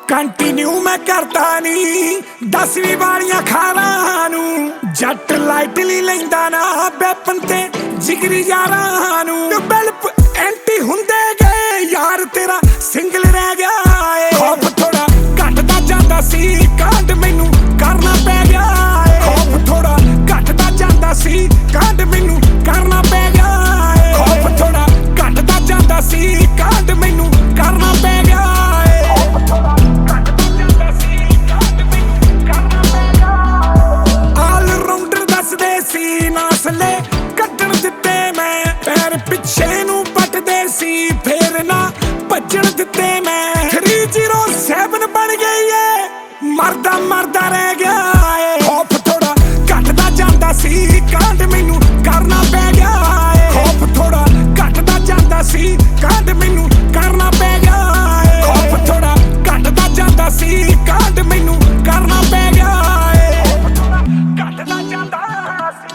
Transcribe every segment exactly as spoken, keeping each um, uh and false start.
Continue ਮੈਂ ਕਰਦਾ ਨੀ ਦਸਵੀਂ ਵਾਲੀਆਂ ਖਾਲਾਂ ਨੂੰ। ਜੱਟ ਲਾਈਟਲੀ ਲੈਂਦਾ ਨਾ ਵੈਪਨ ਤੇ ਜਿਗਰੀ ਯਾਰਾਂ ਨੂੰ। ਬੈਲਪ ਐਂਟੀ ਹੁੰਦੇ ਗਏ ਯਾਰ ਤੇਰਾ ਸਿੰਗਲ ਰਹਿ ਗਿਆ ਏ। ਖੌਫ ਥੋੜਾ ਘਟਦਾ ਜਾਂਦਾ ਸੀ ਕਾਂਡ ਮੈਨੂੰ ਕਰਨਾ ਪੈ ਗਿਆ ਏ। ਖੌਫ ਥੋੜਾ ਘਟਦਾ ਜਾਂਦਾ ਸੀ ਕਾਂਡ ਮੈਨੂੰ ਕਰਨਾ ਪੈ ਗਿਆ ਏ। ਖੌਫ ਥੋੜਾ ਘਟਦਾ ਜਾਂਦਾ ਸੀ ਕਾਂਡ ਮੈਨੂੰ ਕਰਨਾ ਪੈ ਗਿਆ ਏ। ਆਲ ਰਾਉਂਡਰ ਦੱਸਦੇ ਸੀ ਨਾਸਲੇ ਕੱਢਣ ਦਿੱਤੇ ਮੈਂ ਪੈਰ ਪਿੱਛੇ ਨੂੰ ਪੱਟਦੇ ਸੀ ਫੇਰ ਨਾ ਭੱਜਣ ਦਿੱਤੇ ਮੈਂ। ਥ੍ਰੀ ਜ਼ੀਰੋ ਸੈਵਨ ਬਣ ਗਈ ਏ ਮਰਦਾ ਮਰਦਾ ਰਹਿ ਗਿਆ ਏ। ਖੌਫ ਥੋੜਾ ਘਟਦਾ ਜਾਂਦਾ ਸੀ ਕਾਂਡ ਮੈਨੂੰ ਕਰਨਾ ਪੈ ਗਿਆ ਏ। ਖੌਫ ਥੋੜਾ ਘਟਦਾ ਜਾਂਦਾ ਸੀ ਕਾਂਡ ਮੈਨੂੰ ਕਰਨਾ ਪੈ ਗਿਆ ਏ। ਖੌਫ ਥੋੜਾ ਘਟਦਾ ਜਾਂਦਾ ਸੀ ਕਾਂਡ ਮੈਨੂੰ ਕਰਨਾ ਪੈ ਗਿਆ ਏ। ਘਟਦਾ ਜਾਂਦਾ ਸੀ।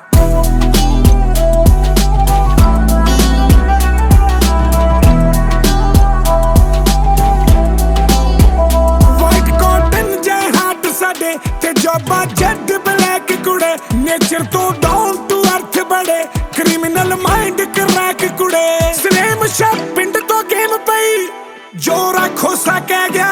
ਵਾਈਟ ਕਾਟਨ ਜੇ ਹੱਟ ਸਾਡੇ ਤੇ ਜੋਬਾਂ ਜੱਟ ਬਲੈਕ ਕੁੜੇ। ਨੇਚਰ ਤੋਂ ਡਾਊਨ ਟੂ ਅਰਥ ਬੜੇ ਕ੍ਰਿਮੀਨਲ ਮਾਈਂਡ ਕਰੈਕ ਕੁੜੇ। ਸਲੇਮ ਸ਼ਾਹ ਪਿੰਡ ਤੋਂ ਗੇਮ ਪਈ ਜੋ ਰੱਖੋ ਸਾ ਕਹਿ ਗਿਆ